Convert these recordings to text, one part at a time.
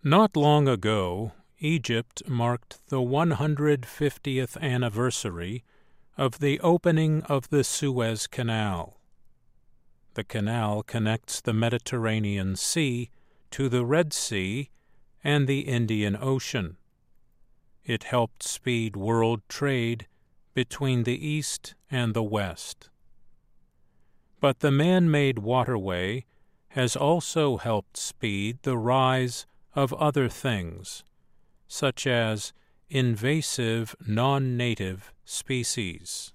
Not long ago, Egypt marked the 150th anniversary of the opening of the Suez Canal. The canal connects the Mediterranean Sea to the Red Sea and the Indian Ocean. It helped speed world trade between the East and the West. But the man-made waterway has also helped speed the rise of other things, such as invasive non-native species.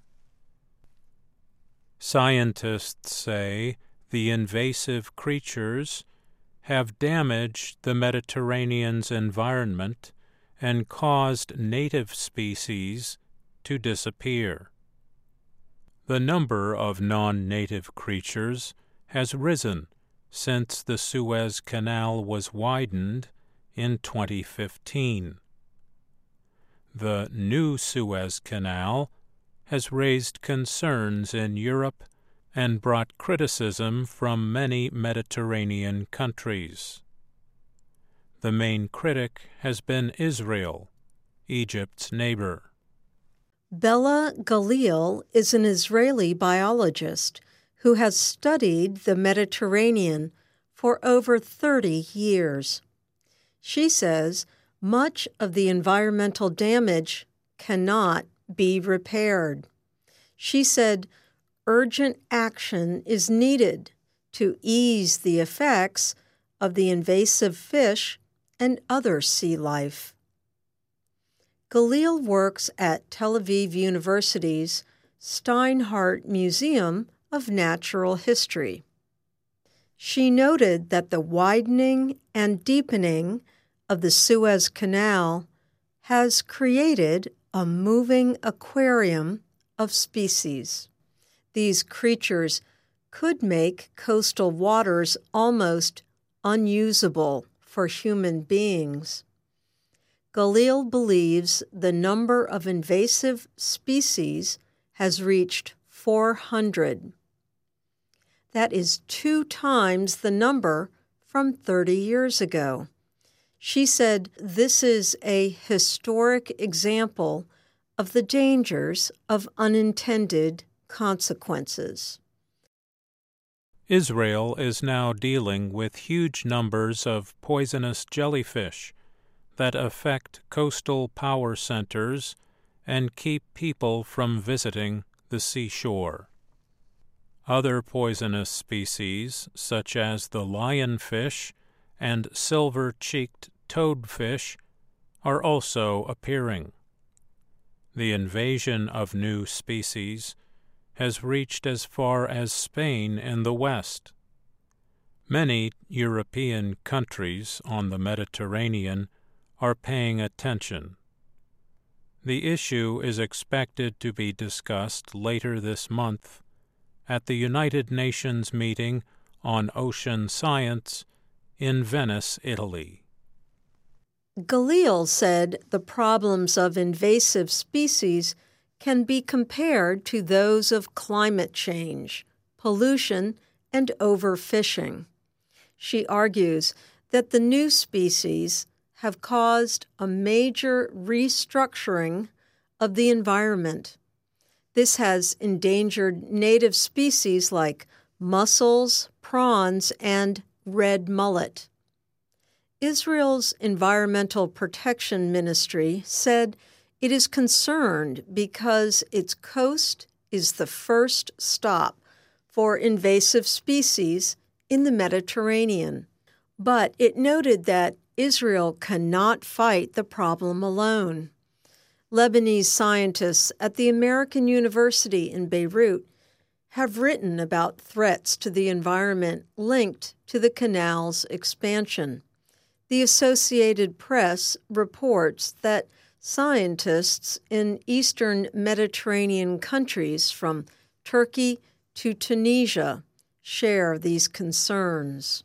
Scientists say the invasive creatures have damaged the Mediterranean's environment and caused native species to disappear. The number of non-native creatures has risen since the Suez Canal was widened in 2015. The new Suez Canal has raised concerns in Europe and brought criticism from many Mediterranean countries. The main critic has been Israel, Egypt's neighbor. Bella Galil is an Israeli biologist who has studied the Mediterranean for over 30 years. She says much of the environmental damage cannot be repaired. She said urgent action is needed to ease the effects of the invasive fish and other sea life. Galil works at Tel Aviv University's Steinhardt Museum of Natural History. She noted that the widening and deepening of the Suez Canal has created a moving aquarium of species. These creatures could make coastal waters almost unusable for human beings. Galil believes the number of invasive species has reached 400. That is 2 times the number from 30 years ago. She said this is a historic example of the dangers of unintended consequences. Israel is now dealing with huge numbers of poisonous jellyfish that affect coastal power centers and keep people from visiting the seashore. Other poisonous species, such as the lionfish and silver-cheeked toadfish, are also appearing. The invasion of new species has reached as far as Spain in the west. Many European countries on the Mediterranean are paying attention. The issue is expected to be discussed later this month at the United Nations meeting on ocean science in Venice, Italy. Galil said the problems of invasive species can be compared to those of climate change, pollution, and overfishing. She argues that the new species have caused a major restructuring of the environment. This has endangered native species like mussels, prawns, and red mullet. Israel's Environmental Protection Ministry said it is concerned because its coast is the first stop for invasive species in the Mediterranean. But it noted that Israel cannot fight the problem alone. Lebanese scientists at the American University in Beirut have written about threats to the environment linked to the canal's expansion. The Associated Press reports that scientists in eastern Mediterranean countries from Turkey to Tunisia share these concerns.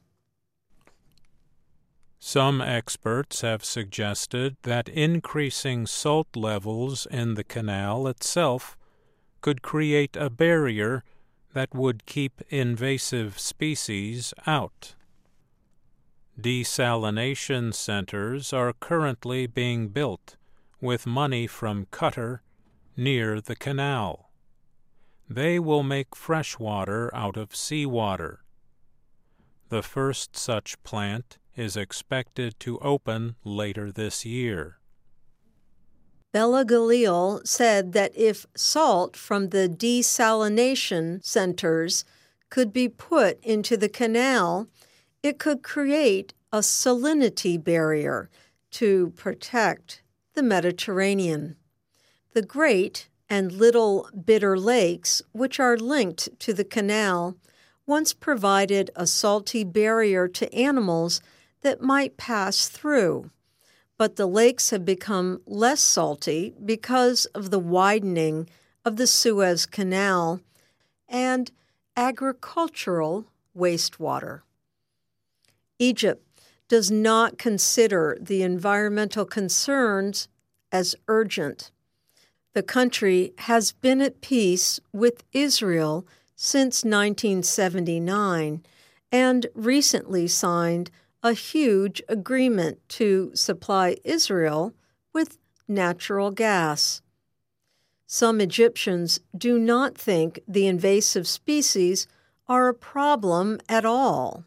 Some experts have suggested that increasing salt levels in the canal itself could create a barrier that would keep invasive species out. Desalination centers are currently being built with money from Qatar near the canal. They will make fresh water out of seawater. The first such plant is expected to open later this year. Bella Galil said that if salt from the desalination centers could be put into the canal, it could create a salinity barrier to protect the Mediterranean. The Great and Little Bitter Lakes, which are linked to the canal, once provided a salty barrier to animals that might pass through. But the lakes have become less salty because of the widening of the Suez Canal and agricultural wastewater. Egypt does not consider the environmental concerns as urgent. The country has been at peace with Israel since 1979 and recently signed a huge agreement to supply Israel with natural gas. Some Egyptians do not think the invasive species are a problem at all.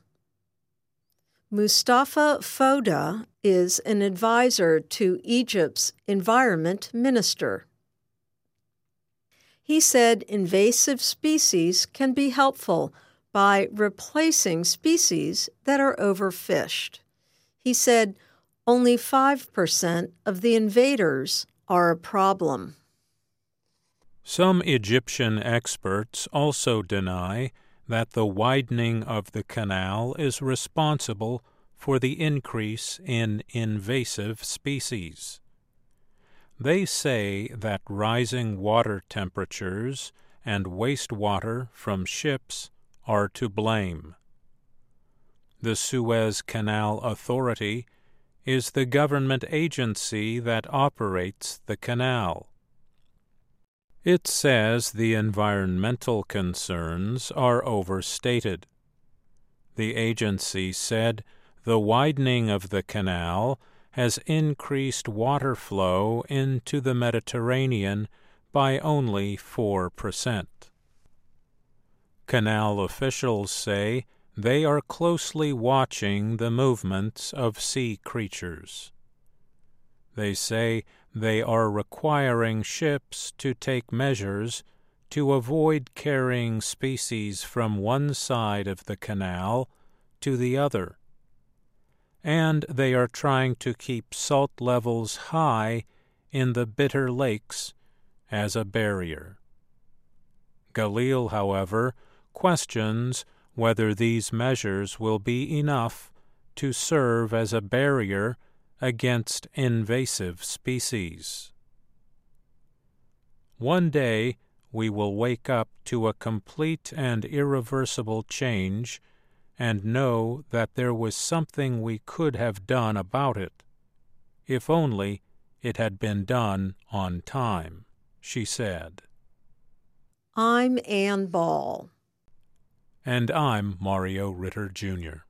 Mustafa Foda is an advisor to Egypt's environment minister. He said invasive species can be helpful by replacing species that are overfished. He said only 5% of the invaders are a problem. Some Egyptian experts also deny that the widening of the canal is responsible for the increase in invasive species. They say that rising water temperatures and wastewater from ships are to blame. The Suez Canal Authority is the government agency that operates the canal. It says the environmental concerns are overstated. The agency said the widening of the canal has increased water flow into the Mediterranean by only 4%. Canal officials say they are closely watching the movements of sea creatures. They say they are requiring ships to take measures to avoid carrying species from one side of the canal to the other. And they are trying to keep salt levels high in the bitter lakes as a barrier. Galil, however, questions whether these measures will be enough to serve as a barrier against invasive species. One day we will wake up to a complete and irreversible change and know that there was something we could have done about it, if only it had been done on time, she said. I'm Ann Ball. And I'm Mario Ritter, Jr.